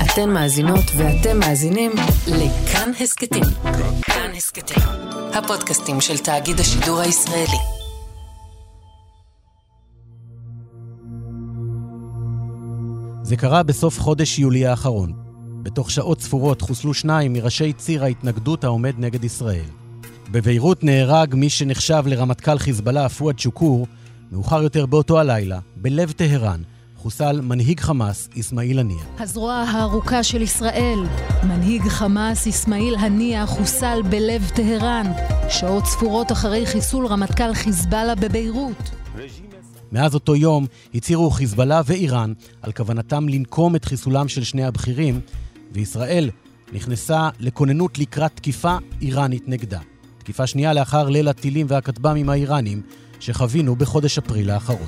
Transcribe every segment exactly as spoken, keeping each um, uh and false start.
אתן מאזינות ואתם מאזינים לכאן הסקטים. כאן הסקטים, הפודקאסטים של תאגיד השידור הישראלי. זה קרה בסוף חודש יולי האחרון. בתוך שעות ספורות חוסלו שניים מראשי ציר ההתנגדות העומד נגד ישראל. בביירות נהרג מי שנחשב לרמטכ"ל חיזבאללה פואד שוקור. מאוחר יותר באותו הלילה, בלב טהרן, חוסל מנהיג חמאס אסמאעיל הנייה. הזרוע הארוכה של ישראל, מנהיג חמאס אסמאעיל הנייה חוסל בלב טהרן, שעות ספורות אחרי חיסול רמטכ"ל חיזבאללה בביירות. מאז אותו יום הצהירו חיזבאללה ואיראן על כוונתם לנקום את חיסולם של שני הבכירים, וישראל נכנסה לכוננות לקראת תקיפה איראנית נגדה. תקיפה שנייה לאחר ליל הטילים והכטב"מים האיראנים שחווינו בחודש אפריל האחרון.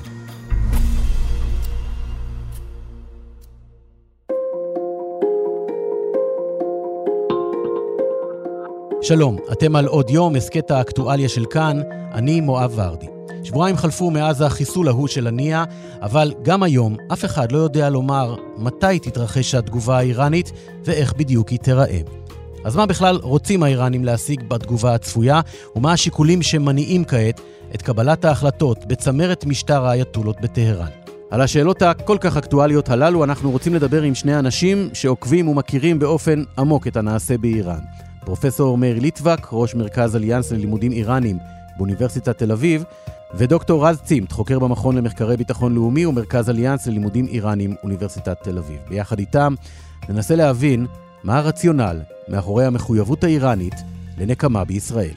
שלום, אתם על עוד יום, הסקט האקטואליה של כאן, אני מואב ורדי. שבועיים חלפו מאז החיסול ההוא של הנייה, אבל גם היום אף אחד לא יודע לומר מתי תתרחש התגובה האיראנית ואיך בדיוק היא תיראה. אז מה בכלל רוצים האיראנים להשיג בתגובה הצפויה, ומה השיקולים שמניעים כעת את קבלת ההחלטות בצמרת משטר האייתולות בטהרן? על השאלות הכל כך אקטואליות הללו אנחנו רוצים לדבר עם שני אנשים שעוקבים ומכירים באופן עמוק את הנעשה באיראן. פרופסור מאיר ליטבק, ראש מרכז אליאנס ללימודים איראנים באוניברסיטת תל אביב, ודוקטור רז צימת, חוקר במכון למחקרי ביטחון לאומי ומרכז אליאנס ללימודים איראנים אוניברסיטת תל אביב. ביחד איתם ננסה להבין מה הרציונל מאחורי המחויבות האיראנית לנקמה בישראל.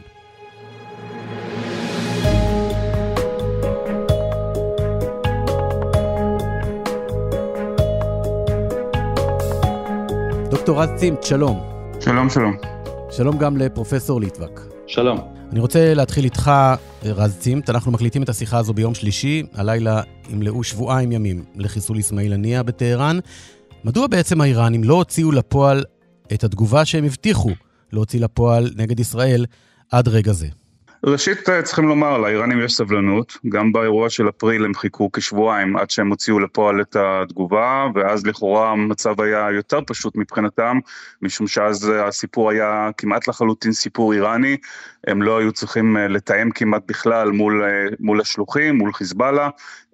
דוקטור רז צימת, שלום. שלום, שלום. שלום גם לפרופסור ליטבק. שלום. אני רוצה להתחיל איתך, רז צימת. אנחנו מקליטים את השיחה הזו ביום שלישי. הלילה ימלאו שבועיים ימים לחיסול אסמאעיל הנייה בטהרן. מדוע בעצם האיראנים לא הוציאו לפועל את התגובה שהם הבטיחו להוציא לפועל נגד ישראל עד רגע זה? ראשית צריכים לומר, לאיראנים יש סבלנות, גם באירוע של אפריל הם חיכו כשבועיים עד שהם הוציאו לפועל את התגובה, ואז לכאורה המצב היה יותר פשוט מבחינתם, משום שאז הסיפור היה כמעט לחלוטין סיפור איראני, הם לא היו צריכים לתאם כמעט בכלל מול, מול השלוחים, מול חיזבאללה,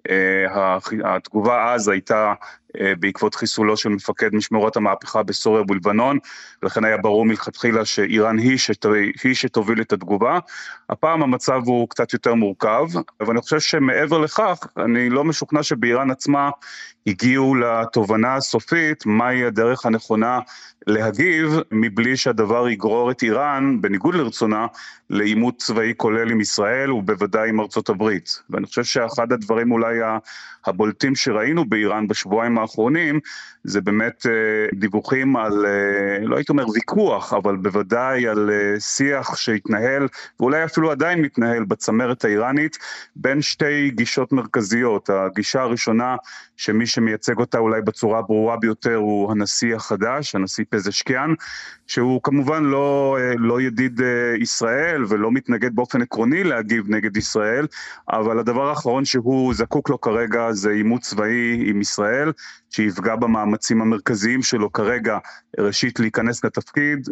התגובה אז הייתה בעקבות חיסולו של מפקד משמרות המהפכה בסוריה ובלבנון, ולכן היה ברור מלכתחילה שאיראן היא, היא שתוביל את התגובה. הפעם המצב הוא קצת יותר מורכב, אבל אני חושב שמעבר לכך, אני לא משוכנע שבאיראן עצמה הגיעו לתובנה הסופית, מהי הדרך הנכונה להגיב, מבלי שהדבר יגרור את איראן, בניגוד לרצונה, לעימות צבאי כולל עם ישראל, ובוודאי עם ארצות הברית. ואני חושב שאחד הדברים אולי הבולטים שראינו באיראן בשבועיים האחרונים, זה באמת דיווחים על, לא הייתי אומר ויכוח, אבל בוודאי על שיח שהתנהל, ואולי אפילו עדיין מתנהל בצמרת האיראנית, בין שתי גישות מרכזיות. הגישה הראשונה, שמי שמייצג אותה אולי בצורה הברורה ביותר, הוא הנשיא החדש, הנשיא פזשקיאן, שהוא כמובן לא, לא ידיד ישראל, ולא מתנגד באופן עקרוני להגיב נגד ישראל, אבל הדבר האחרון שהוא זקוק לו כרגע, זה עימות צבאי עם ישראל, שיפגע במאמצים המרכזיים שלו כרגע, ראשית להיכנס לתפקיד,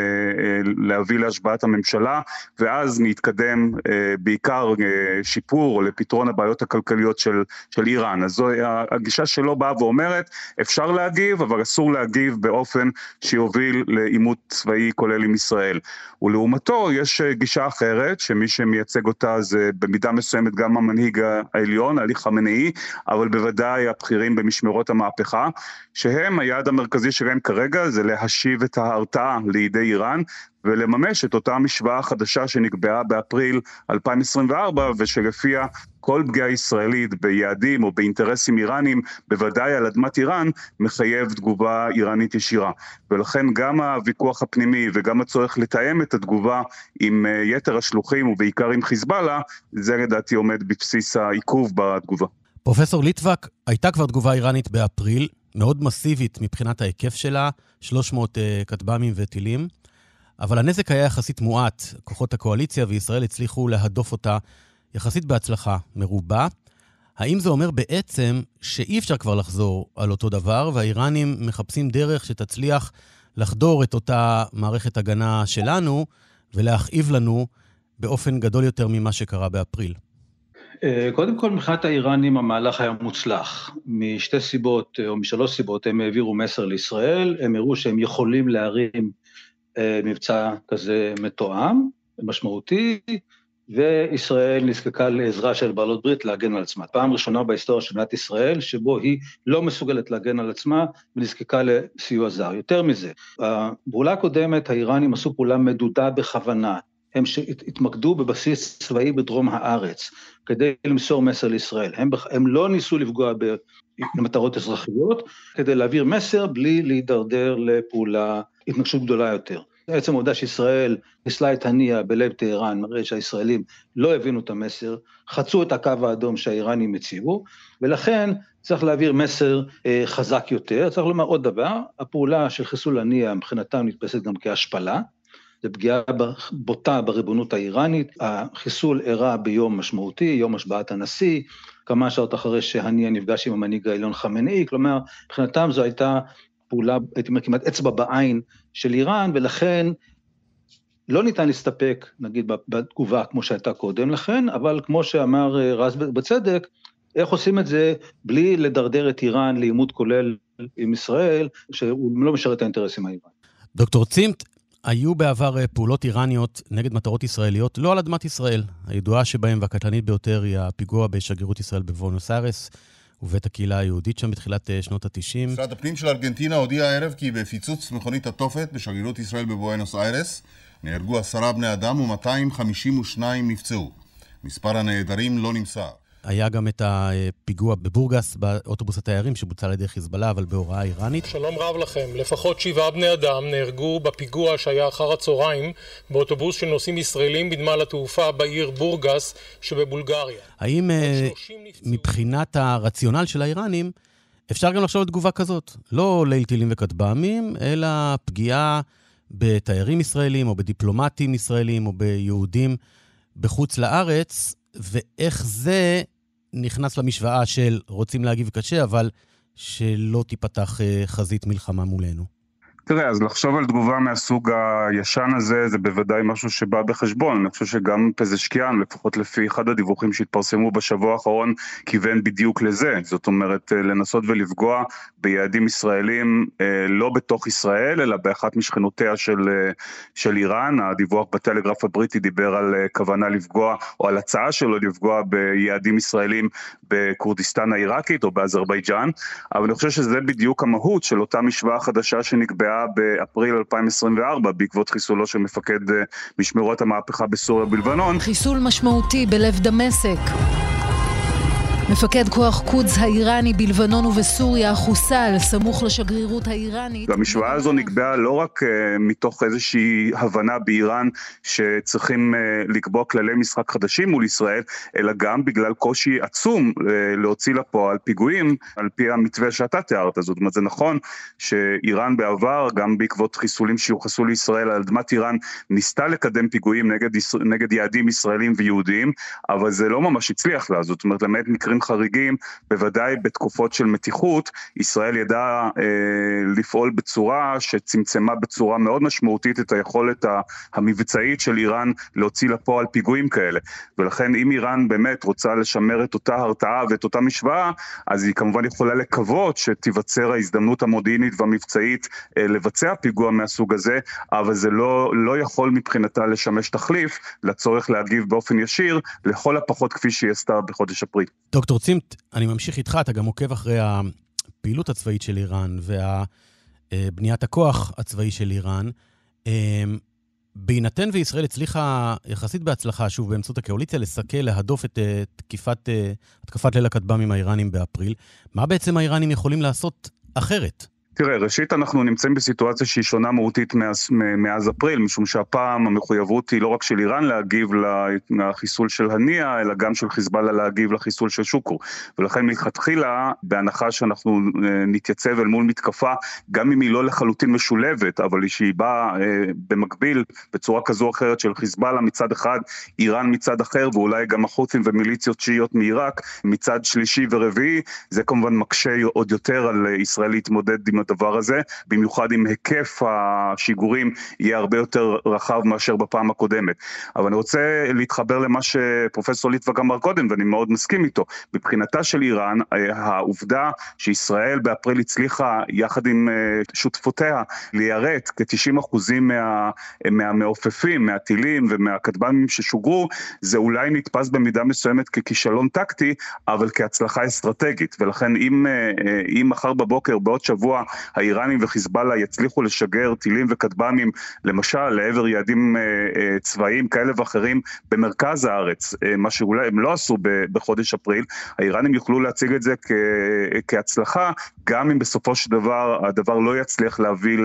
להביא להשבעת הממשלה, ואז נתקדם בעיקר שיפור או לפתרון הבעיות הכלכליות של, של איראן. אז זו הגישה שלו באה ואומרת, אפשר להגיב, אבל אסור להגיב באופן שיוביל לעימות צבאי כולל עם ישראל. ולעומתו יש גישה אחרת, שמי שמייצג אותה זה במידה מסוימת גם המנהיג העליון, עלי חמינאי, אבל בוודאי הבכירים במשמרות המהפכה, שהם היעד המרכזי שלהם כרגע זה להשיב את ההרתעה לידי איראן, ולממש את אותה משוואה החדשה שנקבעה באפריל אלפיים עשרים וארבע, ושלפיה כל פגיעה ישראלית ביעדים או באינטרסים איראנים, בוודאי על אדמת איראן, מחייב תגובה איראנית ישירה. ולכן גם הוויכוח הפנימי וגם הצורך לתאם את התגובה עם יתר השלוחים ובעיקר עם חיזבאללה, זה לדעתי עומד בבסיס העיכוב בתגובה. פרופסור ליטבק, הייתה כבר תגובה איראנית באפריל, מאוד מסיבית מבחינת ההיקף שלה, שלוש מאות כטב"מים וטילים, אבל הנזק היה יחסית מועט. כוחות הקואליציה וישראל הצליחו להדוף אותה יחסית בהצלחה מרובה. האם זה אומר בעצם שאי אפשר כבר לחזור על אותו דבר, והאיראנים מחפשים דרך שתצליח לחדור את אותה מערכת הגנה שלנו, ולהכאיב לנו באופן גדול יותר ממה שקרה באפריל? קודם כל, מבחינת האיראנים המהלך היה מוצלח. משתי סיבות, או משלוש סיבות, הם העבירו מסר לישראל, הם הראו שהם יכולים להרים מבצע כזה מתואם, משמעותי, וישראל נזקקה לעזרה של בעלות ברית להגן על עצמה. פעם ראשונה בהיסטוריה של מדינת ישראל, שבו היא לא מסוגלת להגן על עצמה, ונזקקה לסיוע זר. יותר מזה, בפעולה הקודמת, האיראנים עשו פעולה מדודה בכוונה, הם התמקדו בבסיס צבאי בדרום הארץ, כדי למסור מסר לישראל. הם, הם לא ניסו לפגוע במטרות אזרחיות, כדי להעביר מסר בלי להידרדר לפעולה התנגשות גדולה יותר. בעצם העובדה שישראל ניסלה את הנייה בלב טהרן, מראה שהישראלים לא הבינו את המסר, חצו את הקו האדום שהאיראנים הציבו, ולכן צריך להעביר מסר אה, חזק יותר. צריך לומר עוד דבר, הפעולה של חיסול הנייה מבחינתם נתפסת גם כהשפלה, זה פגיעה בוטה בריבונות האיראנית, החיסול אירע ביום משמעותי, יום השבעת הנשיא, כמה שעות אחרי שהנייה נפגש עם המנהיג העליון חמינאי, כלומר, מבחינתם זו הייתה פעולה, הייתי אומר, כמעט אצבע בעין של איראן, ולכן לא ניתן להסתפק, נגיד, בתגובה כמו שהייתה קודם לכן, אבל כמו שאמר רז בצדק, איך עושים את זה בלי לדרדר את איראן לעימות כולל עם ישראל, שהוא לא משרת את האינטרסים האיראנים. דוקטור צימט, היו בעבר פעולות איראניות נגד מטרות ישראליות, לא על אדמת ישראל. הידועה שבהם והקטלנית ביותר היא הפיגוע בשגרירות ישראל בבואנוס איירס, ובית הקהילה היהודית שם בתחילת שנות ה-תשעים. משרד הפנים של ארגנטינה הודיע הערב כי בפיצוץ מכונית התופת בשגרירות ישראל בבואנוס איירס נהרגו עשרה בני אדם ו-מאתיים חמישים ושניים נפצעו. מספר הנעדרים לא נמסר. היה גם את הפיגוע בבורגס, באוטובוס התיירים, שבוצע על ידי חיזבאללה, אבל בהוראה איראנית. שלום רב לכם. לפחות שבעה בני אדם נהרגו בפיגוע שהיה אחר הצהריים, באוטובוס של נוסעים ישראלים בנמל התעופה בעיר בורגס שבבולגריה. האם מבחינת הרציונל של האיראנים, אפשר גם לחשוב על תגובה כזאת? לא ליל טילים וכטב"מים, אלא פגיעה בתיירים ישראלים, או בדיפלומטים ישראלים, או ביהודים בחוץ לארץ, ואיך זה נכנס למשוואה של רוצים להגיב קשה, אבל שלא תיפתח חזית מלחמה מולנו. תראה, אז לחשוב על תגובה מהסוג הישן הזה, זה בוודאי משהו שבא בחשבון. אני חושב שגם פזשקיאן, לפחות לפי אחד הדיווחים שהתפרסמו בשבוע האחרון, כיוון בדיוק לזה. זאת אומרת, לנסות ולפגוע ביעדים ישראלים, לא בתוך ישראל, אלא באחת משכנותיה של, של איראן. הדיווח בטלגרף הבריטי דיבר על כוונה לפגוע, או על הצעה שלו לפגוע ביעדים ישראלים בקורדיסטן העיראקית, או באזרבייג'אן. אבל אני חושב שזה בדיוק המהות של אותה משוואה חדשה שנקבעה באפריל אלפיים עשרים וארבע, בעקבות חיסולו של מפקד משמרות המהפכה בסוריה בלבנון. חיסול משמעותי בלב דמשק. מפקד כוח קודס האיראני בלבנון ובסוריה חוסל סמוך לשגרירות האיראנית. והמשוואה הזו נקבעה לא רק uh, מתוך איזושהי הבנה באיראן שצריכים uh, לקבוע כללי משחק חדשים מול ישראל, אלא גם בגלל קושי עצום uh, להוציא לפועל פיגועים על פי המתווה שאתה תיארת. זאת אומרת, זה נכון שאיראן בעבר, גם בעקבות חיסולים שיוחסו לישראל על אדמת איראן, ניסתה לקדם פיגועים נגד, נגד יעדים ישראלים ויהודיים, אבל זה לא ממש הצליח לה. זאת אומרת, למעט מקרים חריגים, בוודאי בתקופות של מתיחות, ישראל ידעה אה, לפעול בצורה שצמצמה בצורה מאוד משמעותית את היכולת המבצעית של איראן להוציא לפועל פיגועים כאלה. ולכן אם איראן באמת רוצה לשמר את אותה הרתעה ואת אותה משוואה, אז היא כמובן יכולה לקוות שתיווצר ההזדמנות המודיעינית והמבצעית אה, לבצע פיגוע מהסוג הזה, אבל זה לא, לא יכול מבחינתה לשמש תחליף לצורך להגיב באופן ישיר, לכל הפחות כפי שהיא עשתה בחודש אפריל. דוקטור צימט, אני ממשיך איתך, אתה גם עוקב אחרי הפעילות הצבאית של איראן ובניית הכוח הצבאי של איראן. בהינתן וישראל הצליחה יחסית בהצלחה, שוב, באמצעות הקואליציה, לסכל, להדוף את תקיפת, התקפת ליל הכטב"מים האיראנים באפריל, מה בעצם האיראנים יכולים לעשות אחרת? תראה, ראשית אנחנו נמצאים בסיטואציה שהיא שונה מהותית מאז, מאז אפריל, משום שהפעם המחויבות היא לא רק של איראן להגיב לחיסול של הנייה, אלא גם של חיזבאללה להגיב לחיסול של שוקר. ולכן מלכתחילה, בהנחה שאנחנו נתייצב אל מול מתקפה, גם אם היא לא לחלוטין משולבת, אבל שהיא באה במקביל בצורה כזו או אחרת של חיזבאללה מצד אחד, איראן מצד אחר, ואולי גם החות'ים ומיליציות שיעיות מעיראק מצד שלישי ורביעי, זה כמובן מקשה עוד יותר על ישראל להתמודד עם הדבר הזה, במיוחד עם היקף השיגורים יהיה הרבה יותר רחב מאשר בפעם הקודמת. אבל אני רוצה להתחבר למה שפרופסור ליטבק אמר קודם, ואני מאוד מסכים איתו. מבחינתה של איראן, העובדה שישראל באפריל הצליחה יחד עם שותפותיה ליירט כ-תשעים אחוזים מה, מהמעופפים, מהטילים ומהכטב"מים ששוגרו, זה אולי נתפס במידה מסוימת ככישלון טקטי, אבל כהצלחה אסטרטגית. ולכן אם, אם מחר בבוקר, בעוד שבוע, האיראנים וחיזבאללה יצליחו לשגר טילים וכטב"מים, למשל לעבר יעדים צבאיים כאלה ואחרים במרכז הארץ, מה שאולי הם לא עשו בחודש אפריל, האיראנים יוכלו להציג את זה כ, כהצלחה, גם אם בסופו של דבר הדבר לא יצליח להביא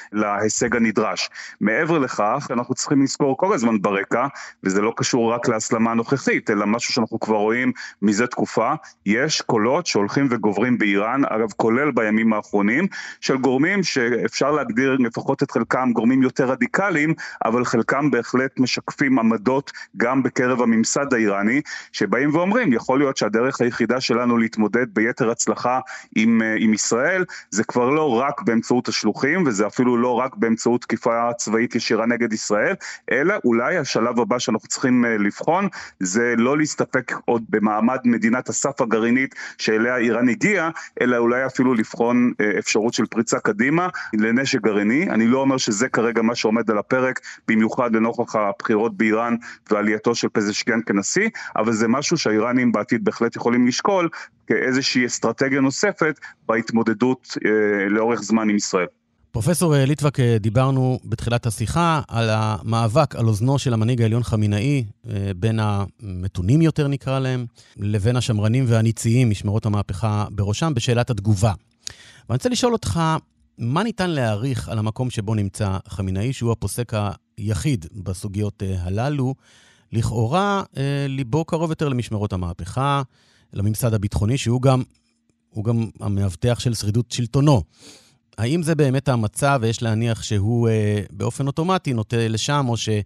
להישג הנדרש. מעבר לכך, אנחנו צריכים לזכור כל הזמן ברקע, וזה לא קשור רק להסלמה הנוכחית, אלא משהו שאנחנו כבר רואים מזה תקופה, יש קולות שהולכים וגוברים באיראן, אגב כולל בימים האחרונים, של גורמים שאפשר להגדיר לפחות את חלקם גורמים יותר רדיקליים, אבל חלקם בהחלט משקפים עמדות גם בקרב הממסד האיראני, שבאים ואומרים, יכול להיות שהדרך היחידה שלנו להתמודד ביתר הצלחה עם, עם ישראל, זה כבר לא רק באמצעות השלוחים, וזה אפילו לא רק באמצעות תקיפה צבאית ישירה נגד ישראל, אלא אולי השלב הבא שאנחנו צריכים לבחון, זה לא להסתפק עוד במעמד מדינת הסף הגרעינית שאליה איראן הגיעה, אלא אולי אפילו לבחון אפשרות של פריצה קדימה לנשק גרעיני. אני לא אומר שזה כרגע מה שעומד על הפרק, במיוחד לנוכח הבחירות באיראן ועלייתו של פזשקיאן כנשיא, אבל זה משהו שהאיראנים בעתיד בהחלט יכולים לשקול כאיזושהי אסטרטגיה נוספת בהתמודדות אה, לאורך זמן עם ישראל. פרופסור ליטבק, דיברנו בתחילת השיחה על המאבק על אוזנו של המנהיג העליון חמינאי, בין המתונים יותר נקרא להם, לבין השמרנים והניציים, משמרות המהפכה בראשם, בשאלת התגובה. ואני רוצה לשאול אותך, מה ניתן להעריך על המקום שבו נמצא חמינאי, שהוא הפוסק היחיד בסוגיות הללו, לכאורה ליבו קרוב יותר למשמרות המהפכה, לממסד הביטחוני, שהוא גם, הוא גם המאבטח של שרידות שלטונו. האם זה באמת המצב, ויש להניח שהוא אה, באופן אוטומטי נוטה לשם, או שהוא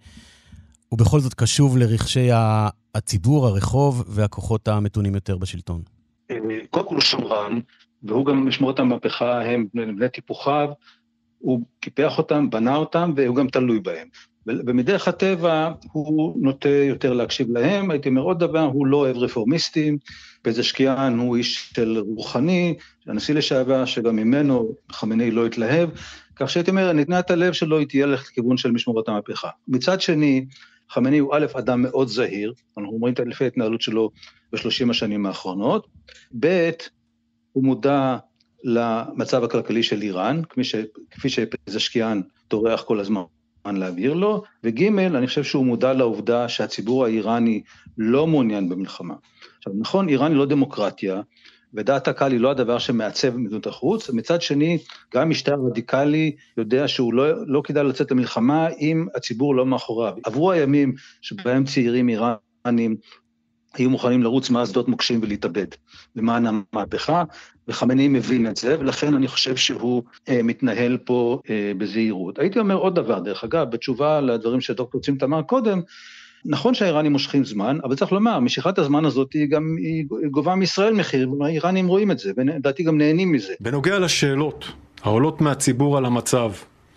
בכל זאת קשוב לרכשי הציבור, הרחוב, והכוחות המתונים יותר בשלטון? קודם כל שמרן, והוא גם משמרות המהפכה, הם בני טיפוחיו, הוא קיפח אותם, בנה אותם, והוא גם תלוי בהם. ומדרך הטבע הוא נוטה יותר להקשיב להם, הייתי אומר עוד דבר, הוא לא אוהב רפורמיסטים, פזשקיאן הוא איש של רוחני, הנשיא לשעבר, שגם ממנו חמינאי לא התלהב, כך שהייתי אומר, נתנת הלב שלו היא תהיה לכיוון של משמרות המהפכה. מצד שני, חמינאי הוא א', אדם מאוד זהיר, אנחנו אומרים את לפי ההתנהלות שלו בשלושים השנים האחרונות, ב', הוא מודע למצב הכלכלי של איראן, כפי, ש, כפי שפזשקיאן טורח כל הזמן, להעביר לו, וג' אני חושב שהוא מודע לעובדה שהציבור האיראני לא מעוניין במלחמה. עכשיו, נכון, איראן היא לא דמוקרטיה, ודעת הקהל היא לא הדבר שמעצב מדיניות החוץ, מצד שני, גם משטר רדיקלי יודע שהוא לא, לא כדאי לצאת למלחמה אם הציבור לא מאחוריו. עברו הימים שבהם צעירים איראנים היו מוכנים לרוץ מהשדות מוקשים ולהתאבד למען המהפכה, וחמינאי מבין את זה, ולכן אני חושב שהוא אה, מתנהל פה אה, בזהירות. הייתי אומר עוד דבר, דרך אגב, בתשובה לדברים שדוקטור צימת אמר קודם, נכון שהאיראנים מושכים זמן, אבל צריך לומר, משיכת הזמן הזאת היא גם היא גובה מישראל מחיר, והאיראנים רואים את זה, ולדעתי גם נהנים מזה. בנוגע לשאלות העולות מהציבור על המצב,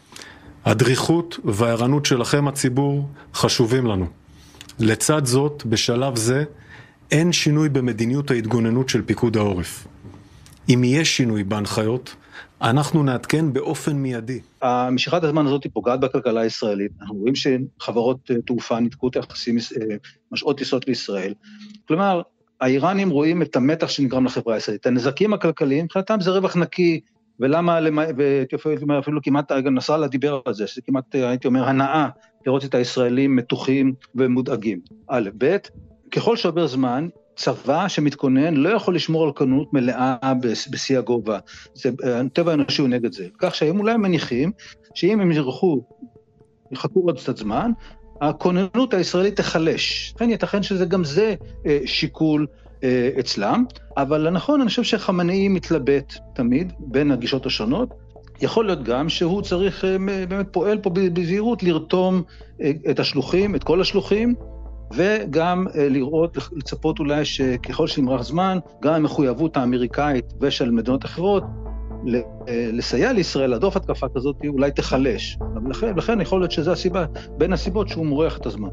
הדריכות והערנות שלכם הציבור חשובים לנו. לצד זאת, בשלב זה, אין שינוי במדיניות ההתגוננות של פיקוד העורף. אם יש שינוי בהנחיות, אנחנו נעדכן באופן מיידי. המשיכת הזמן הזאת היא פוגעת בכלכלה הישראלית. אנחנו רואים שחברות תעופה נתקו את היחסים, משעות טיסות לישראל. כלומר, האיראנים רואים את המתח שנגרם לחברה הישראלית. הנזקים הכלכליים, מבחינתם זה רווח נקי, ולמה, ואפילו כמעט, נסראללה דיבר על זה, שזה כמעט, הייתי אומר, הנאה, לראות את הישראלים מתוחים ומודאגים. א', ב', ככל שעובר זמן, צבא שמתכונן לא יכול לשמור על כוננות מלאה בשיא הגובה. זה, הטבע האנושי הוא נגד זה. כך שהיום אולי מניחים שאם הם ירחו, יחכו עוד קצת זמן, הכוננות הישראלית תחלש. לכן ייתכן שזה גם זה שיקול אצלם, אבל נכון, אני חושב שחמנאי מתלבט תמיד בין הגישות השונות. יכול להיות גם שהוא צריך, באמת פועל פה בזהירות, לרתום את השלוחים, את כל השלוחים, וגם לראות, לצפות אולי שככל שימרח זמן, גם המחויבות האמריקאית ושל מדינות אחרות, לסייע לישראל, להדוף התקפה כזאת, אולי תחלש. לכן, לכן יכול להיות שזו הסיבה, בין הסיבות שהוא מורח את הזמן.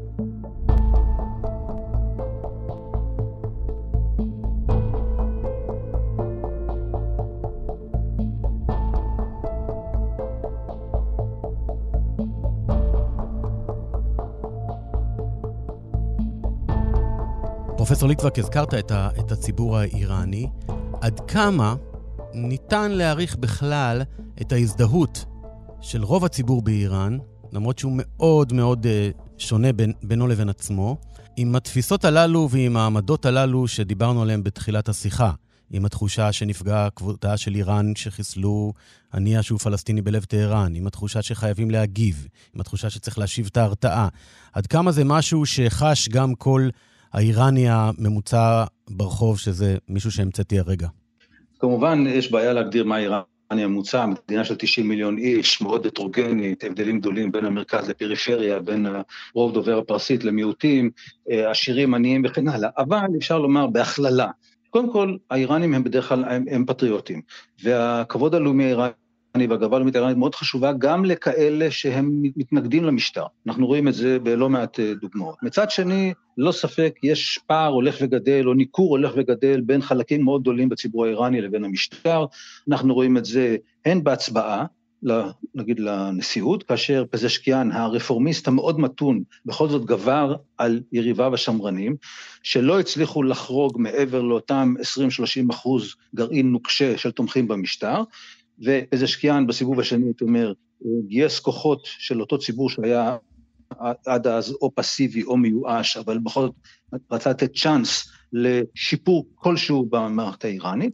פרופסור ליטבק, הזכרת את, ה, את הציבור האיראני. עד כמה ניתן להעריך בכלל את ההזדהות של רוב הציבור באיראן, למרות שהוא מאוד מאוד uh, שונה בין, בינו לבין עצמו, עם התפיסות הללו ועם העמדות הללו שדיברנו עליהן בתחילת השיחה, עם התחושה שנפגע כבודה של איראן שחיסלו הנייה שהוא פלסטיני בלב טהרן, עם התחושה שחייבים להגיב, עם התחושה שצריך להשיב את ההרתעה. עד כמה זה משהו שחש גם כל האיראני הממוצע ברחוב, שזה מישהו שהמצאתי הרגע? כמובן, יש בעיה להגדיר מה איראני הממוצע, מדינה של תשעים מיליון איש, מאוד הטרוגנית, הבדלים גדולים בין המרכז לפריפריה, בין רוב דובר הפרסית למיעוטים, עשירים, עניים וכן הלאה. אבל אפשר לומר בהכללה, קודם כל, האיראנים הם בדרך כלל, הם, הם פטריוטים, והכבוד הלאומי האיראני, והגאווה הלאומית האיראנית מאוד חשובה גם לכאלה שהם מתנגדים למשטר. אנחנו רואים את זה בלא מעט דוגמאות. מצד שני, לא ספק, יש פער הולך וגדל, או ניכור הולך וגדל, בין חלקים מאוד גדולים בציבור האיראני לבין המשטר. אנחנו רואים את זה הן בהצבעה, נגיד לנשיאות, כאשר פזשקיאן, הרפורמיסט המאוד מתון, בכל זאת גבר על יריביו השמרנים, שלא הצליחו לחרוג מעבר לאותם עשרים שלושים אחוז גרעין נוקשה של תומכים במשטר, ופזשקיאן בסיבוב השני, זאת אומרת, גייס כוחות של אותו ציבור שהיה עד אז או פסיבי או מיואש, אבל בכל זאת רצה לתת צ'אנס לשיפור כלשהו במערכת האיראנית.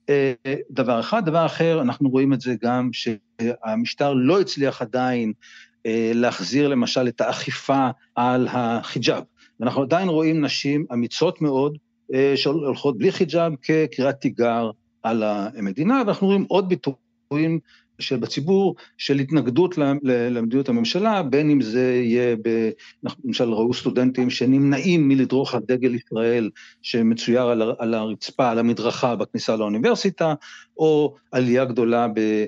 דבר אחד, דבר אחר, אנחנו רואים את זה גם שהמשטר לא הצליח עדיין להחזיר למשל את האכיפה על החיג'אב. אנחנו עדיין רואים נשים אמיצות מאוד שהולכות בלי חיג'אב כקריאת תיגר על המדינה, ואנחנו רואים עוד ביטויים שבציבור של התנגדות למדיניות הממשלה, בין אם זה יהיה, למשל ראו סטודנטים שנמנעים מלדרוך על דגל ישראל שמצויר על, על הרצפה, על המדרכה בכניסה לאוניברסיטה, או עלייה גדולה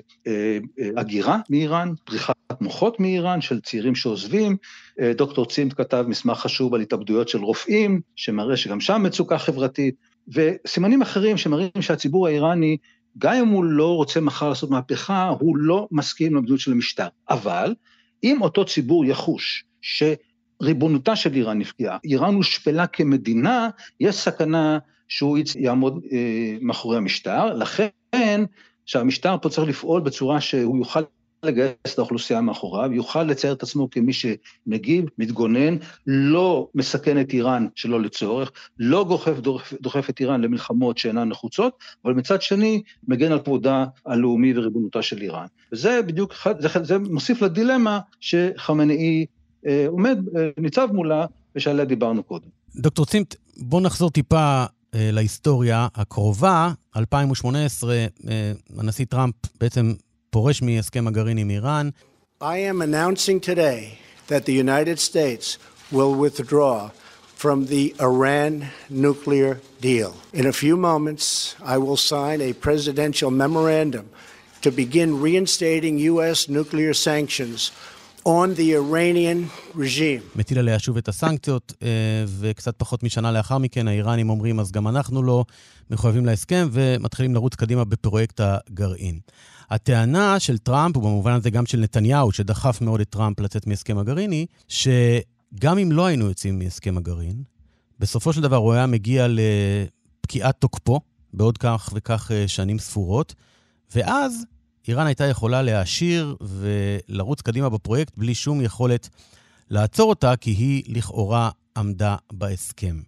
בהגירה מאיראן, פריחת מוחות מאיראן של צעירים שעוזבים. דוקטור צימת כתב מסמך חשוב על התאבדויות של רופאים, שמראה שגם שם מצוקה חברתית, וסימנים אחרים שמראים שהציבור האיראני, גם אם הוא לא רוצה מחר לעשות מהפכה, הוא לא מסכים למדיניות של המשטר. אבל אם אותו ציבור יחוש שריבונותה של איראן נפגעה, איראן הושפלה כמדינה, יש סכנה שהוא יעמוד אה, מאחורי המשטר, לכן שהמשטר פה צריך לפעול בצורה שהוא יוכל לגייס את האוכלוסייה מאחוריו, יוכל לצייר את עצמו כמי שמגיב, מתגונן, לא מסכן את איראן שלא לצורך, לא דוחף, דוחף את איראן למלחמות שאינן נחוצות, אבל מצד שני מגן על כבודה הלאומי וריבונותה של איראן. וזה בדיוק, זה, זה מוסיף לדילמה שחמנאי אה, עומד, אה, ניצב מולה, ושעליה דיברנו קודם. דוקטור צימת, בוא נחזור טיפה אה, להיסטוריה הקרובה. אלפיים שמונה עשרה, אה, הנשיא טראמפ בעצם פורש מהסכם הגרעין עם איראן. I am announcing today that the United States will withdraw from the Iran nuclear deal. In a few moments, I will sign a presidential memorandum to begin reinstating U S nuclear sanctions on the Iranian regime. מטיל עליה שוב את הסנקציות, וקצת פחות משנה לאחר מכן, האיראנים אומרים, אז גם אנחנו לא מחויבים להסכם, ומתחילים לרוץ קדימה בפרויקט הגרעין. הטענה של טראמפ, ובמובן הזה גם של נתניהו, שדחף מאוד את טראמפ לצאת מהסכם הגרעיני, שגם אם לא היינו יוצאים מהסכם הגרעין, בסופו של דבר הוא היה מגיע לפקיעת תוקפו, בעוד כך וכך שנים ספורות, ואז איראן הייתה יכולה להעשיר ולרוץ קדימה בפרויקט, בלי שום יכולת לעצור אותה, כי היא לכאורה עמדה בהסכם.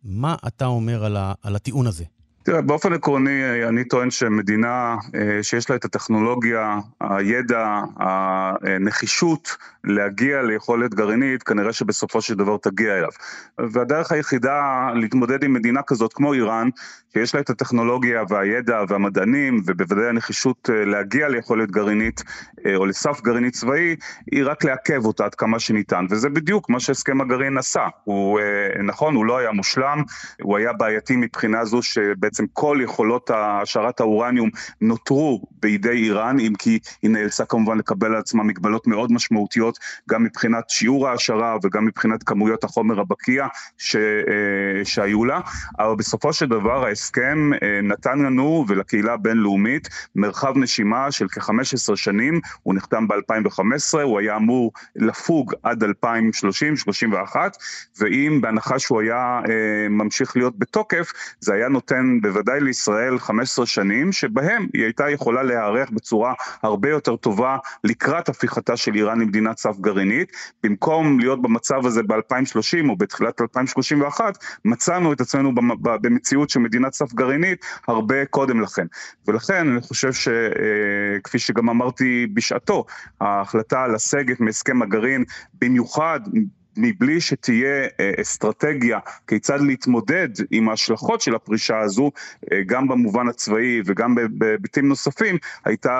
מה אתה אומר על, ה, על הטיעון הזה? תראה, באופן עקרוני, אני טוען שמדינה שיש לה את הטכנולוגיה, הידע, הנחישות להגיע ליכולת גרעינית, כנראה שבסופו של דבר תגיע אליו. והדרך היחידה להתמודד עם מדינה כזאת כמו איראן, שיש לה את הטכנולוגיה והידע והמדענים, ובוודאי הנחישות להגיע ליכולת גרעינית, או לסף גרעינית צבאי, היא רק לעכב אותה עד כמה שניתן. וזה בדיוק מה שהסכם הגרעין עשה. הוא, נכון, הוא לא היה מושלם, הוא היה בעייתי מבחינה זו שבעצם כל יכולות השערת האורניום נותרו בידי איראן, אם כי היא נאלצה כמובן לקבל על עצמה מגבלות מאוד משמעותיות, גם מבחינת שיעור ההשערה וגם מבחינת כמויות החומר הבקיע ש, שהיו לה. אבל בסופו של דבר ההסכם נתן לנו ולקהילה הבינלאומית מרחב נשימה של כ-חמש עשרה שנים, הוא נחתם ב-אלפיים וחמש עשרה, הוא היה אמור לפוג עד אלפיים ושלושים שלושים ואחת, ואם בהנחה שהוא היה ממשיך להיות בתוקף, זה היה נותן בוודאי לישראל חמש עשרה שנים, שבהם היא הייתה יכולה להיערך בצורה הרבה יותר טובה לקראת הפיכתה של איראן למדינת סף גרעינית. במקום להיות במצב הזה ב-אלפיים ושלושים או בתחילת אלפיים שלושים ואחת, מצאנו את עצמנו במציאות של מדינת סף גרעינית הרבה קודם לכן. ולכן אני חושב שכפי שגם אמרתי בשעתו, ההחלטה לסגת מהסכם הגרעין, במיוחד מבלי שתהיה אסטרטגיה כיצד להתמודד עם ההשלכות של הפרישה הזו, גם במובן הצבאי וגם בביתים נוספים, הייתה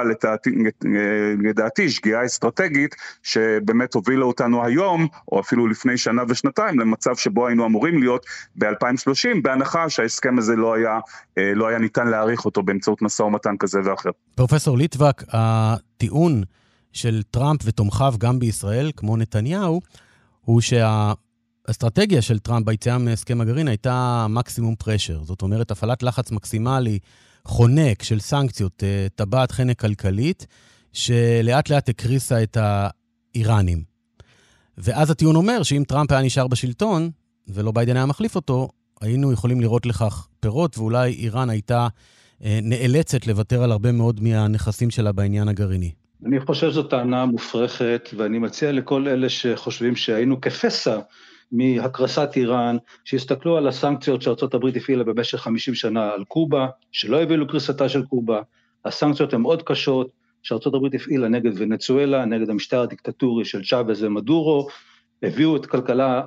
לדעתי שגיאה אסטרטגית שבאמת הובילה אותנו היום, או אפילו לפני שנה ושנתיים, למצב שבו היינו אמורים להיות ב-אלפיים ושלושים, בהנחה שההסכם הזה לא היה, לא היה ניתן להאריך אותו באמצעות משא ומתן כזה ואחר. פרופסור ליטבק, הטיעון של טראמפ ותומכיו גם בישראל, כמו נתניהו, הוא שהאסטרטגיה של טראמפ ביציאה מהסכם הגרעין הייתה מקסימום פרשר. זאת אומרת, הפעלת לחץ מקסימלי חונק של סנקציות, טבעת חנק כלכלית, שלאט לאט הקריסה את האיראנים. ואז הטיעון אומר שאם טראמפ היה נשאר בשלטון, ולא ביידן היה מחליף אותו, היינו יכולים לראות לכך פירות, ואולי איראן הייתה נאלצת לוותר על הרבה מאוד מהנכסים שלה בעניין הגרעיני. אני חושב שזו טענה מופרכת, ואני מציע לכל אלה שחושבים שהיינו כפסע מהקרסת איראן, שיסתכלו על הסנקציות שארצות הברית הפעילה במשך חמישים שנה על קובה, שלא הביאו קריסתה של קובה. הסנקציות הן מאוד קשות, שארצות הברית הפעילה נגד ונצואלה, נגד המשטר הדיקטטורי של צ'אבז ומדורו, הביאו את כלכלה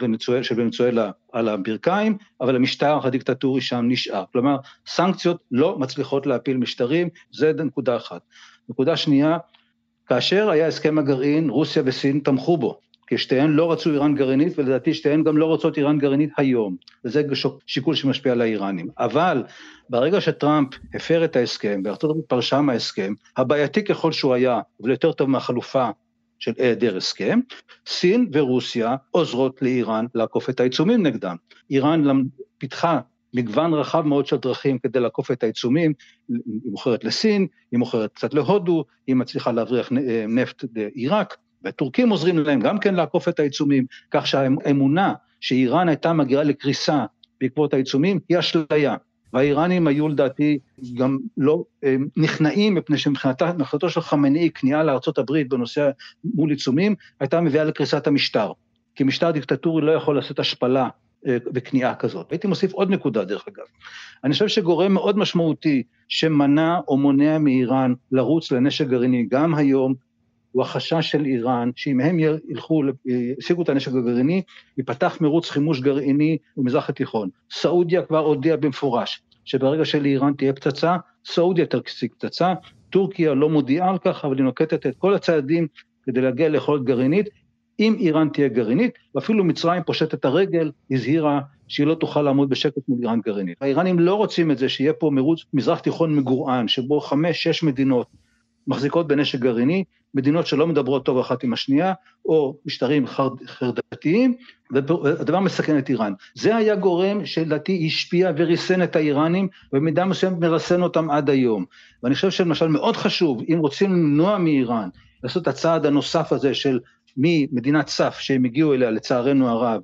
של ונצואלה על הברכיים, אבל המשטר הדיקטטורי שם נשאר. כלומר, סנקציות לא מצליחות להפיל משטרים, זה נקודה אחת. נקודה שנייה, כאשר היה הסכם הגרעין, רוסיה וסין תמכו בו, כי שתיהן לא רצו איראן גרעינית, ולדעתי שתיהן גם לא רוצות איראן גרעינית היום, וזה שיקול שמשפיע על האיראנים. אבל ברגע שטראמפ הפר את ההסכם, בארצות הברית פרשה מההסכם, הבעייתי ככל שהוא היה, אבל יותר טוב מהחלופה של היעדר הסכם, סין ורוסיה עוזרות לאיראן לעקוף את העיצומים נגדם. איראן פיתחה מגוון רחב מאוד של דרכים כדי לעקוף את העיצומים, היא מוכרת לסין, היא מוכרת קצת להודו, היא מצליחה להבריח נפט לעיראק, והטורקים עוזרים להם גם כן לעקוף את העיצומים, כך שהאמונה שאיראן הייתה מגיעה לקריסה בעקבות העיצומים היא אשליה, והאיראנים היו לדעתי גם לא נכנעים, מפני שמבחינתו של חמינאי כניעה לארצות הברית בנושא מול עיצומים, הייתה מביאה לקריסת המשטר, כי משטר דיקטטורי לא יכול לעשות השפלה, בכניעה כזאת. הייתי מוסיף עוד נקודה דרך אגב. אני חושב שגורם מאוד משמעותי שמנע או מונע מאיראן לרוץ לנשק גרעיני גם היום, הוא החשש של איראן, שאם הם ילכו, ישיגו את הנשק הגרעיני, ייפתח מרוץ חימוש גרעיני במזרח התיכון. סעודיה כבר הודיעה במפורש, שברגע שלאיראן תהיה פצצה, סעודיה תשיג פצצה, טורקיה לא מודיעה על כך, אבל היא נוקטת את כל הצעדים כדי להגיע ליכולת גרעינית, אם איראן תהיה גרעינית, ואפילו מצרים פושט את הרגל, הזהירה שהיא לא תוכל לעמוד בשקט מול איראן גרעינית. האיראנים לא רוצים את זה, שיהיה פה מרוץ מזרח תיכון מגורען, שבו חמש, שש מדינות מחזיקות בנשק גרעיני, מדינות שלא מדברות טוב אחת עם השנייה, או משטרים חרדתיים, והדבר מסכן את איראן. זה היה גורם שלדעתי השפיע וריסן את האיראנים, ובמידה מסוימת מרסן אותם עד היום. ואני חושב שלמשל מאוד חשוב, אם רוצים למנוע מאיראן, לעשות את הצעד הנוסף הזה של ממדינת סף שהם הגיעו אליה לצערנו הרב,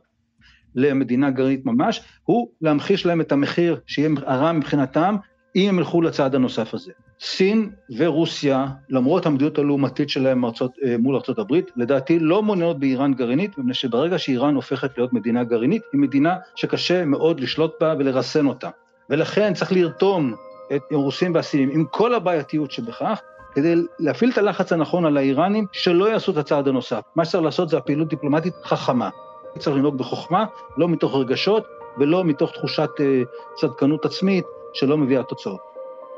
למדינה גרעינית ממש, הוא להמחיש להם את המחיר שיהיה הרע מבחינתם, אם הם ילכו לצעד הנוסף הזה. סין ורוסיה, למרות המדיניות הלאומתית שלהם ארצות, מול ארצות הברית, לדעתי לא מעוניינות באיראן גרעינית, מפני שברגע שאיראן הופכת להיות מדינה גרעינית, היא מדינה שקשה מאוד לשלוט בה ולרסן אותה. ולכן צריך לרתום את הרוסים והסינים עם כל הבעייתיות שבכך, כדי להפעיל את הלחץ הנכון על האיראנים, שלא יעשו את הצעד הנוסף. מה שצריך לעשות זה הפעילות דיפלומטית חכמה. צריך לנהוג בחוכמה, לא מתוך רגשות, ולא מתוך תחושת uh, צדקנות עצמית, שלא מביאה תוצאות.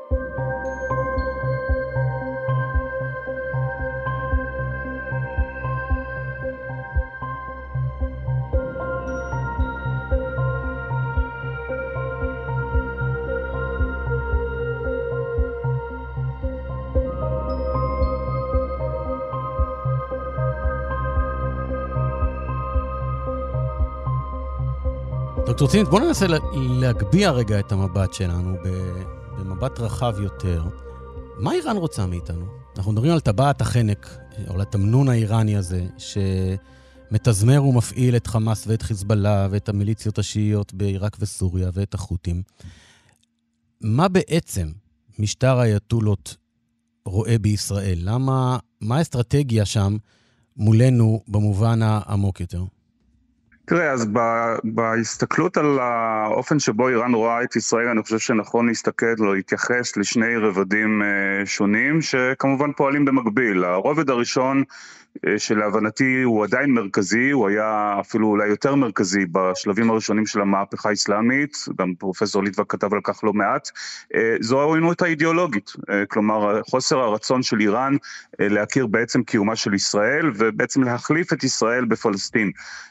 דוקטור צינית, בואו ננסה להגביה רגע את המבט שלנו במבט רחב יותר. מה איראן רוצה מאיתנו? אנחנו מדברים על טבעת החנק, או לתמנון האיראני הזה, שמתזמר ומפעיל את חמאס ואת חיזבאללה ואת המיליציות השיעיות בעיראק וסוריה ואת החות'ים. מה בעצם משטר האייתולות רואה בישראל? למה, מה האסטרטגיה שם מולנו במובן העמוק יותר? תראה, אז בהסתכלות על האופן שבו איראן רואה את ישראל, אני חושב שנכון להסתכל או להתייחס לשני רבדים שונים, שכמובן פועלים במקביל. הרובד הראשון, שלהבנתי הוא עדיין מרכזי, הוא היה אפילו אולי יותר מרכזי בשלבים הראשונים של המהפכה האסלאמית, גם פרופסור ליטבק כתב על כך לא מעט, זו העוינות האידיאולוגית, כלומר חוסר הרצון של איראן להכיר בעצם קיומה של ישראל, ובעצם להחליף את ישראל בפלסטין.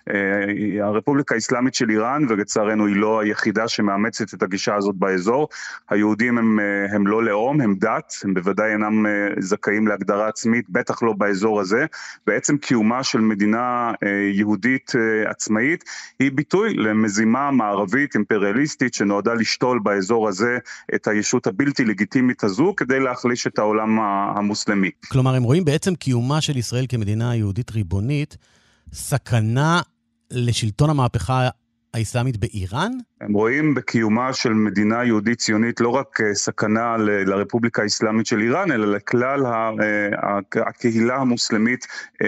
הרפובליקה האסלאמית של איראן, ולצערנו היא לא היחידה שמאמצת את הגישה הזאת באזור, היהודים הם, הם לא לאום, הם דת, הם בוודאי אינם זכאים להגדרה עצמית, בטח לא באזור הזה, בעצם קיומה של מדינה יהודית עצמאית, היא ביטוי למזימה מערבית אימפריאליסטית שנועדה לשתול באזור הזה את הישות הבלתי לגיטימית הזו, כדי להחליש את העולם המוסלמי. כלומר, הם רואים בעצם קיומה של ישראל כמדינה יהודית ריבונית, סכנה לשלטון המהפכה האסלאמית באיראן? הם רואים בקיומה של מדינה יהודית ציונית לא רק סכנה ל- לרפובליקה האסלאמית של איראן, אלא לכלל ה- ה- הקהילה המוסלמית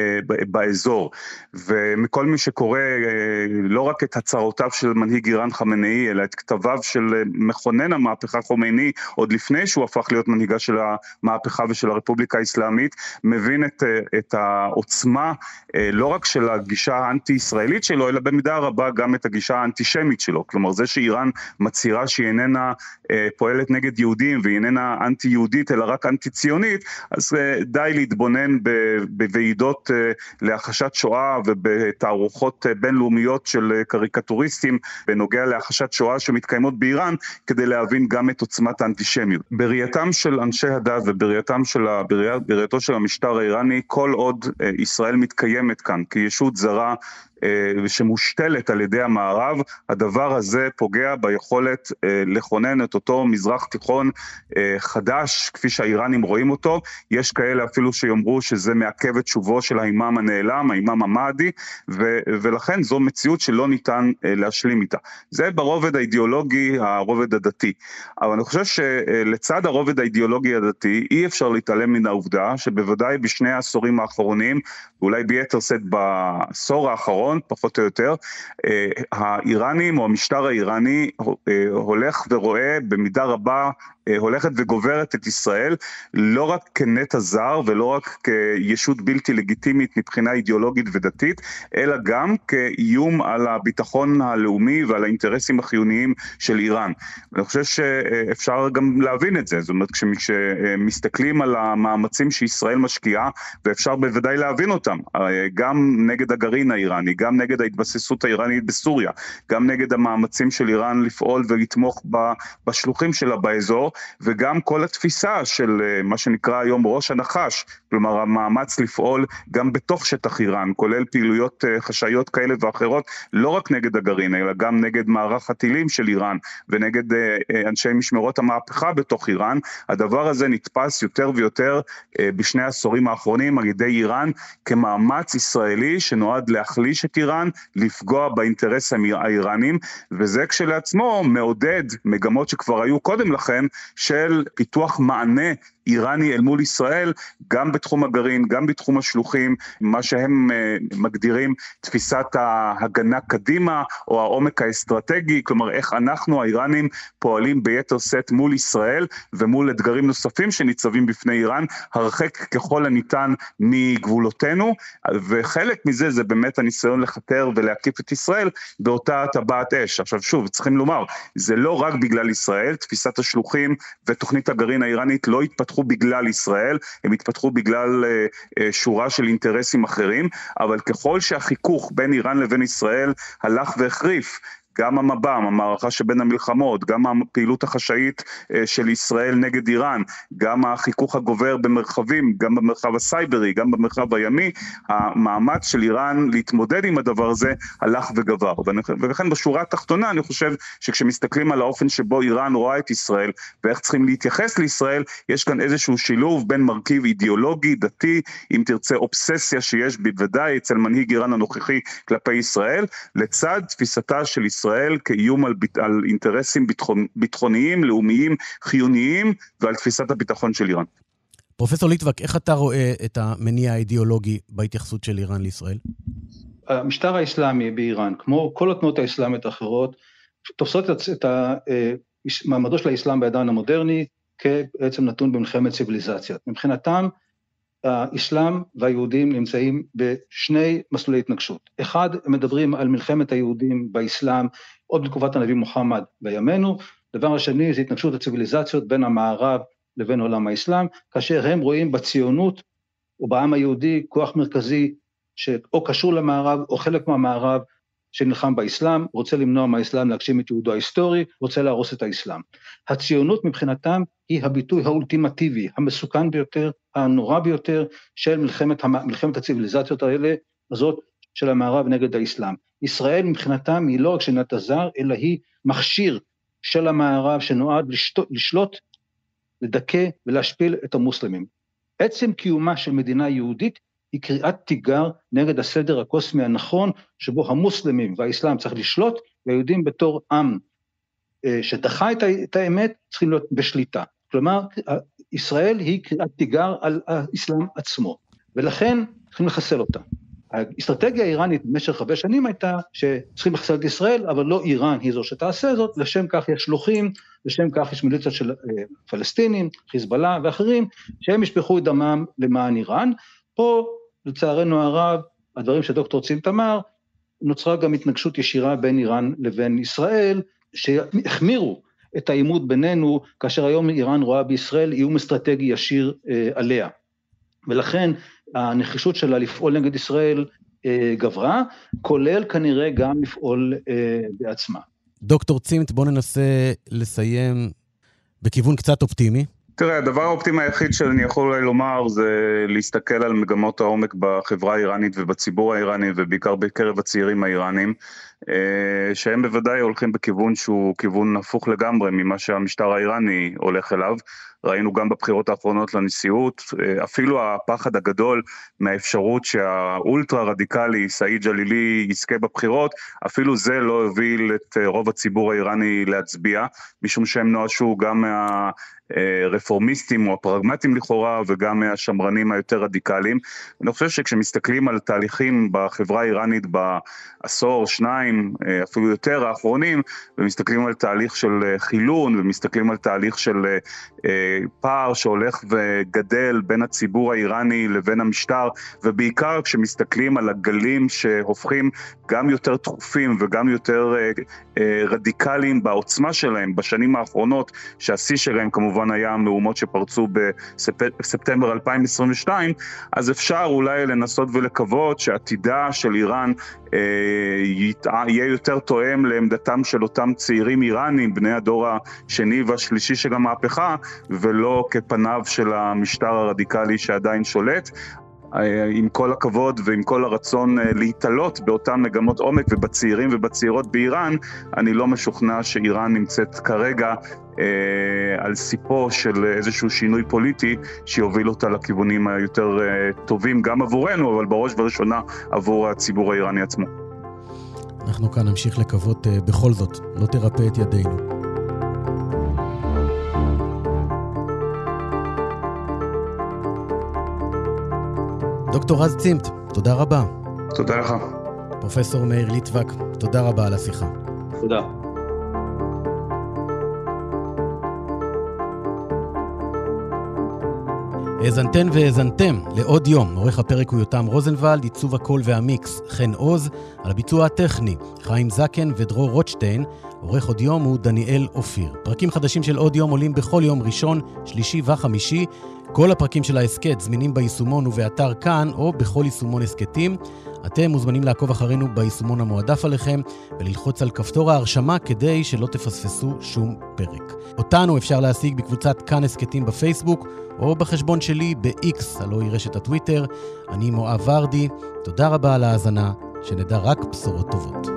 באזור. ומכל מי שקורא לא רק את הצהרותיו של מנהיג איראן חמינאי, אלא את כתביו של מכונן המהפכה חומייני, עוד לפני שהוא הפך להיות מנהיגה של המהפכה ושל הרפובליקה האסלאמית, מבין את, את העוצמה לא רק של הגישה האנטי-ישראלית שלו, אלא במידה רבה גם את הגישה האנטישמית שלו. כלומר, זה שאיראן מצהירה שהיא איננה אה, פועלת נגד יהודים, והיא איננה אנטי-יהודית, אלא רק אנטי-ציונית, אז אה, די להתבונן בוועידות אה, להחשת שואה, ובתערוכות אה, בינלאומיות של אה, קריקטוריסטים, בנוגע להחשת שואה שמתקיימות באיראן, כדי להבין גם את עוצמת האנטישמיות. בראייתם של אנשי הדת, ובראייתם של, בראייתו של המשטר האיראני, כל עוד אה, ישראל מתקיימת כאן, כישות זרה, ושמושתלת על ידי המערב, הדבר הזה פוגע ביכולת לכונן את אותו מזרח תיכון חדש, כפי שהאיראנים רואים אותו. יש כאלה אפילו שיאמרו שזה מעכב את שובו של האימאם הנעלם, האימאם המהדי, ו- ולכן זו מציאות שלא ניתן להשלים איתה. זה ברובד האידיאולוגי, הרובד הדתי. אבל אני חושב שלצד הרובד האידיאולוגי הדתי, אי אפשר להתעלם מן העובדה, שבוודאי בשני העשורים האחרונים, ואולי ביתר שאת בעשור האחרון, פחות או יותר, האיראנים או המשטר האיראני הולך ורואה במידה רבה, הולכת וגוברת את ישראל, לא רק כנטע זר ולא רק כישות בלתי לגיטימית מבחינה אידיאולוגית ודתית, אלא גם כאיום על הביטחון הלאומי ועל האינטרסים החיוניים של איראן. ואני חושב שאפשר גם להבין את זה, זאת אומרת, כשמסתכלים על המאמצים שישראל משקיעה, ואפשר בוודאי להבין אותם, גם נגד הגרעין האיראני, גם נגד ההתבססות האיראנית בסוריה, גם נגד המאמצים של איראן לפעול ולתמוך בשלוחים שלה באזור, וגם כל התפיסה של מה שנקרא היום ראש הנחש, כלומר המאמץ לפעול גם בתוך שטח איראן, כולל פעילויות חשאיות כאלה ואחרות, לא רק נגד הגרעין, אלא גם נגד מערך הטילים של איראן, ונגד אנשי משמרות המהפכה בתוך איראן. הדבר הזה נתפס יותר ויותר בשני העשורים האחרונים על ידי איראן, כמאמץ ישראלי שנועד להחליש את איראן, לפגוע באינטרס האיראנים, וזה כשלעצמו מעודד מגמות שכבר היו קודם לכן, של פיתוח מענה איראני אל מול ישראל, גם בתחום הגרעין, גם בתחום השלוחים, מה שהם מגדירים תפיסת ההגנה קדימה, או העומק האסטרטגי, כלומר איך אנחנו האיראנים פועלים ביתר סט מול ישראל, ומול אתגרים נוספים שניצבים בפני איראן, הרחק ככל הניתן מגבולותינו, וחלק מזה זה באמת הניסיון לחתר ולהקיף את ישראל באותה טבעת אש. עכשיו שוב, צריכים לומר, זה לא רק בגלל ישראל, תפיסת השלוחים ותוכנית הגרעין האיראנית לא התפתחו בגלל ישראל, הם התפתחו בגלל uh, uh, שורה של אינטרסים אחרים, אבל ככל שהחיכוך בין איראן לבין ישראל הלך והחריף, גם המב"ם, המערכה שבין המלחמות, גם הפעילות החשאית של ישראל נגד איראן, גם החיכוך הגובר במרחבים, גם במרחב הסייברי, גם במרחב הימי, המאמץ של איראן להתמודד עם הדבר הזה הלך וגבר. ולכן בשורה התחתונה אני חושב שכשמסתכלים על האופן שבו איראן רואה את ישראל, ואיך צריכים להתייחס לישראל, יש כאן איזשהו שילוב בין מרכיב אידיאולוגי, דתי, אם תרצה אובססיה שיש בוודאי אצל מנהיג איראן הנוכחי כלפי ישראל, לצד תפיסתה של ישראל, ישראל כאיום על, על אינטרסים ביטחון, ביטחוניים, לאומיים, חיוניים, ועל תפיסת הביטחון של איראן. פרופסור ליטבק, איך אתה רואה את המניע האידיאולוגי בהתייחסות של איראן לישראל? המשטר האסלאמי באיראן, כמו כל התנועות האסלאמיות האחרות, תופסות את מעמדו של האסלאם בעידן המודרני, כבעצם נתון במלחמת ציוויליזציה. מבחינתם, האסלאם והיהודים נמצאים בשני מסלולי התנגשות. אחד, הם מדברים על מלחמת היהודים באסלאם, עוד בתקופת הנביא מוחמד בימינו. דבר השני, זה התנגשות הציוויליזציות בין המערב לבין עולם האסלאם, כאשר הם רואים בציונות או בעם היהודי כוח מרכזי, שאו קשור למערב או חלק מהמערב, שנלחם באסלאם, רוצה למנוע מהאסלאם להגשים את יהודו ההיסטורי, רוצה להרוס את האסלאם. הציונות מבחינתם היא הביטוי האולטימטיבי, המסוכן ביותר, הנורא ביותר של מלחמת, מלחמת הציוויליזציות האלה, הזאת של המערב נגד האסלאם. ישראל מבחינתם היא לא רק שנת הזר, אלא היא מכשיר של המערב שנועד לשתות, לשלוט, לדכא ולהשפיל את המוסלמים. עצם קיומה של מדינה יהודית היא קריאת תיגר נגד הסדר הקוסמי הנכון, שבו המוסלמים והאסלאם צריך לשלוט, והיהודים בתור עם שדחה את האמת, צריכים להיות בשליטה. כלומר, ישראל היא קריאת תיגר על האסלאם עצמו, ולכן צריכים לחסל אותה. האסטרטגיה האיראנית במשך הרבה שנים הייתה שצריכים לחסל את ישראל, אבל לא איראן היא זו שתעשה זאת, לשם כך יש שלוחים, לשם כך יש מיליציות של פלסטינים, חיזבאללה ואחרים, שהם ישפכו את דמם למען איראן. פה, לצערנו הרב, הדברים שדוקטור צימת אמר, נוצרה גם התנגשות ישירה בין איראן לבין ישראל, שהחמירו את העימות בינינו, כאשר היום איראן רואה בישראל איום אסטרטגי ישיר אה, עליה. ולכן הנחישות שלה לפעול נגד ישראל אה, גברה, כולל כנראה גם לפעול אה, בעצמה. דוקטור צימת, בוא ננסה לסיים בכיוון קצת אופטימי. תראה, הדבר האופטימי היחיד שאני יכול אולי לומר זה להסתכל על מגמות העומק בחברה האיראנית ובציבור האיראני ובעיקר בקרב הצעירים האיראנים, שהם בוודאי הולכים בכיוון שהוא כיוון הפוך לגמרי ממה שהמשטר האיראני הולך אליו. ראינו גם בבחירות האחרונות לנשיאות, אפילו הפחד הגדול מהאפשרות שהאולטרה רדיקלי סעיד ג'לילי יזכה בבחירות, אפילו זה לא הוביל את רוב הציבור האיראני להצביע, משום שהם נואשו גם מה... רפורמיסטים או הפרגמטים לכאורה וגם מהשמרנים היותר רדיקליים. אני חושב שכשמסתכלים על תהליכים בחברה האיראנית בעשור, שניים, אפילו יותר האחרונים, ומסתכלים על תהליך של חילון ומסתכלים על תהליך של פער שהולך וגדל בין הציבור האיראני לבין המשטר, ובעיקר כשמסתכלים על הגלים שהופכים גם יותר תכופים וגם יותר רדיקליים בעוצמה שלהם בשנים האחרונות, שהשיא שלהם כמובן היה המהומות שפרצו בספטמבר אלפיים עשרים ושתיים, אז אפשר אולי לנסות ולקוות שעתידה של איראן אה, יהיה יותר תואם לעמדתם של אותם צעירים איראנים, בני הדור השני והשלישי של המהפכה, ולא כפניו של המשטר הרדיקלי שעדיין שולט. עם כל הכבוד ועם כל הרצון להתעלות באותן מגמות עומק ובצעירים ובצעירות באיראן, אני לא משוכנע שאיראן נמצאת כרגע אה, על סיפו של איזשהו שינוי פוליטי שיוביל אותה לכיוונים היותר אה, טובים גם עבורנו, אבל בראש ובראשונה עבור הציבור האיראני עצמו. אנחנו כאן נמשיך לקוות אה, בכל זאת, לא תרפא את ידינו. דוקטור רז צימת, תודה רבה. תודה לך. פרופסור מאיר ליטבק, תודה רבה על השיחה. תודה. האזנתן והאזנתם לעוד יום. עורך הפרק הוא יותם רוזנבלד, עיצוב הקול והמיקס חן עוז, על הביצוע הטכני חיים זקן ודרור רוטשטיין. עורך עוד יום הוא דניאל אופיר. פרקים חדשים של עוד יום עולים בכל יום ראשון, שלישי וחמישי. כל הפרקים של ההסקט זמינים ביישומון ובאתר כאן או בכל יישומון הסקטים. אתם מוזמנים לעקוב אחרינו ביישומון המועדף עליכם וללחוץ על כפתור ההרשמה כדי שלא תפספסו שום פרק. אותנו אפשר להשיג בקבוצת כאן הסקטים בפייסבוק או בחשבון שלי ב-X, הלוא היא רשת הטוויטר. אני מואב ורדי, תודה רבה על ההאזנה, שנדע רק בשורות טובות.